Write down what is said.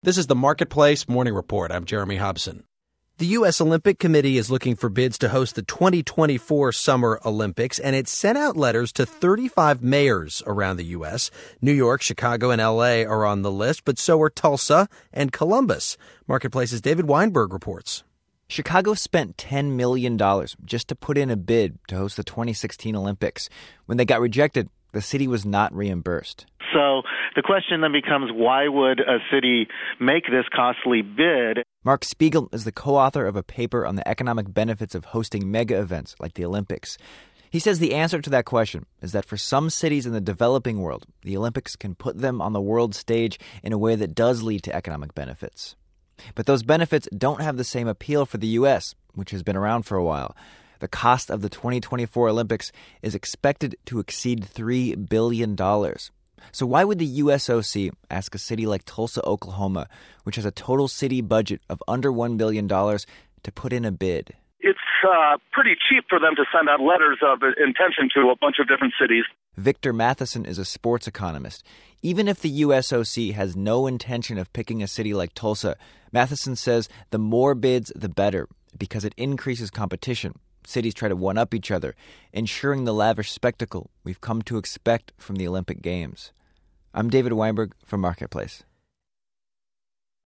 This is the Marketplace Morning Report. I'm Jeremy Hobson. The U.S. Olympic Committee is looking for bids to host the 2024 Summer Olympics, and it sent out letters to 35 mayors around the U.S. New York, Chicago, and L.A. are on the list, but so are Tulsa and Columbus. Marketplace's David Weinberg reports. Chicago spent $10 million just to put in a bid to host the 2016 Olympics. When they got rejected, the city was not reimbursed. So the question then becomes, why would a city make this costly bid? Mark Spiegel is the co-author of a paper on the economic benefits of hosting mega events like the Olympics. He says the answer to that question is that for some cities in the developing world, the Olympics can put them on the world stage in a way that does lead to economic benefits. But those benefits don't have the same appeal for the U.S., which has been around for a while. The cost of the 2024 Olympics is expected to exceed $3 billion. So why would the USOC ask a city like Tulsa, Oklahoma, which has a total city budget of under $1 billion, to put in a bid? It's pretty cheap for them to send out letters of intention to a bunch of different cities. Victor Matheson is a sports economist. Even if the USOC has no intention of picking a city like Tulsa, Matheson says the more bids, the better, because it increases competition. Cities try to one-up each other, ensuring the lavish spectacle we've come to expect from the Olympic Games. I'm David Weinberg from Marketplace.